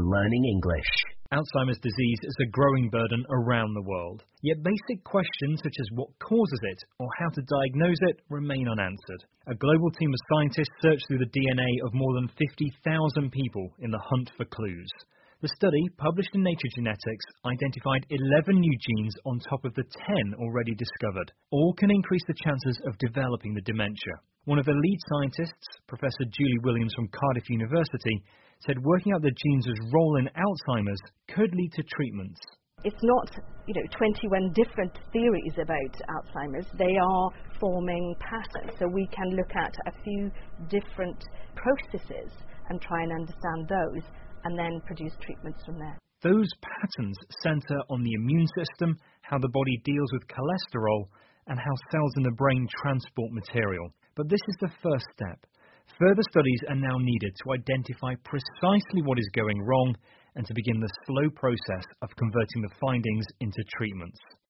learning English. Alzheimer's disease is a growing burden around the world, yet basic questions such as what causes it or how to diagnose it remain unanswered. A global team of scientists searched through the DNA of more than 50,000 people in the hunt for clues. The study, published in Nature Genetics, identified 11 new genes on top of the 10 already discovered. All can increase the chances of developing the dementia. One of the lead scientists, Professor Julie Williams from Cardiff University, said working out the genes' role in Alzheimer's could lead to treatments. It's not, 21 different theories about Alzheimer's. They are forming patterns. So we can look at a few different processes and try and understand those and then produce treatments from there. Those patterns centre on the immune system, how the body deals with cholesterol, and how cells in the brain transport material. But this is the first step. Further studies are now needed to identify precisely what is going wrong and to begin the slow process of converting the findings into treatments.